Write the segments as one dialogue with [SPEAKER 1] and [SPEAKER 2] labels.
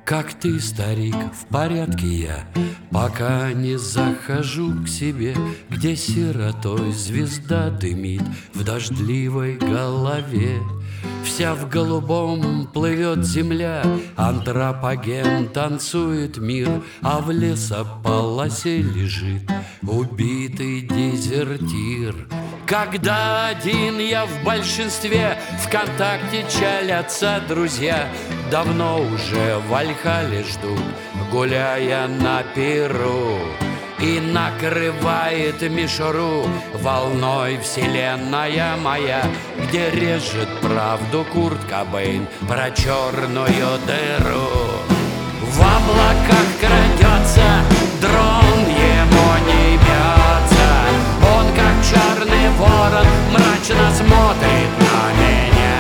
[SPEAKER 1] Как ты, старик, в порядке я, пока не захожу к себе, где сиротой звезда дымит в дождливой голове. Вся в голубом плывет земля, антропоген танцует мир, а в лесополосе лежит убитый дезертир. Когда один я в большинстве, ВКонтакте чалятся друзья, давно уже в Вальхалле ждут, гуляя на Перу. И накрывает мишуру волной вселенная моя, где режет правду Курт Кобейн про черную дыру. В облаках крадется дрон, ему не бьется. Он, как черный ворон, мрачно смотрит на меня.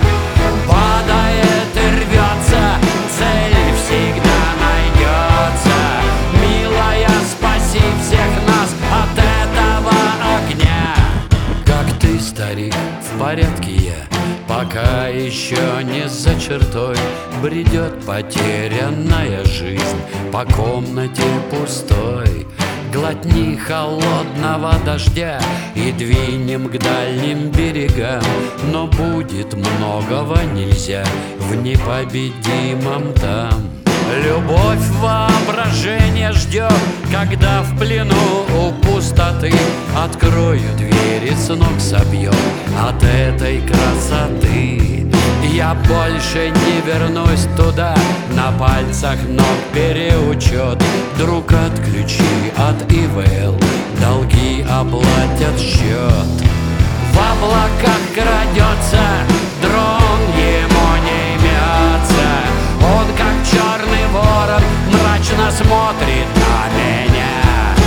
[SPEAKER 1] Падает и рвется, цель всегда найдется. Милая, спаси всех нас от этого огня. Как ты, старик, в порядке я, пока еще не за чертой бредет потерянная жизнь по комнате пустой. Глотни холодного дождя и двинем к дальним берегам, но будет многого нельзя в непобедимом там. Любовь воображение ждет, когда в плену у пустоты открою двери, с ног собьет от этой красоты. Я больше не вернусь туда, на пальцах ног переучет. Друг, отключи от ИВЛ, долги оплатят счет. В облаках крадется дрон, ему не имется. Он, как черный ворон, мрачно смотрит на меня.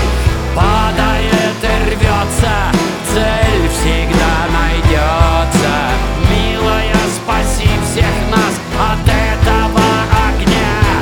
[SPEAKER 1] Падает и рвется, цель всегда найдется. Милая, спаси всех нас от этого огня.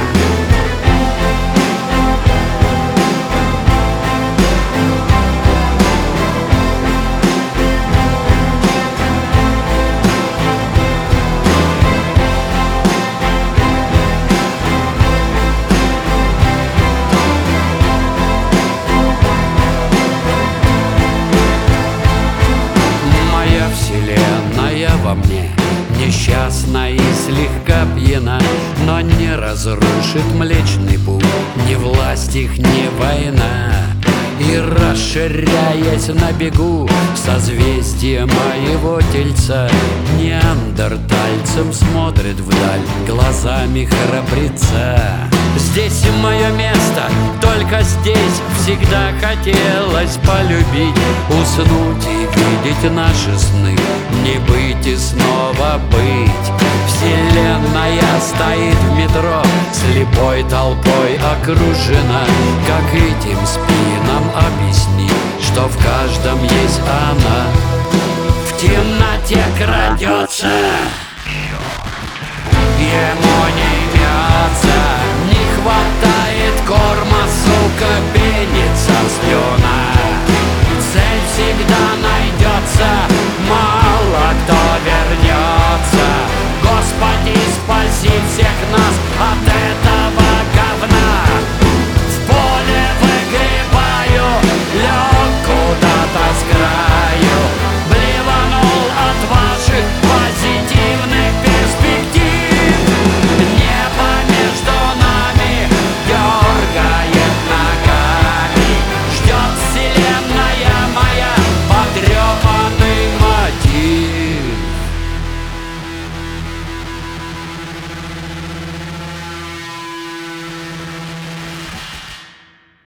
[SPEAKER 1] Во мне несчастна и слегка пьяна, но не разрушит Млечный Путь ни власть их, ни война. И расширяясь на бегу, созвездие моего тельца неандертальцем смотрит вдаль глазами храбреца. Здесь мое место, только здесь всегда хотелось полюбить, уснуть и видеть наши сны, не быть и снова быть. Вселенная стоит в метро, слепой толпой окружена. Как этим спинам объяснить, что в каждом есть она? В темноте крадется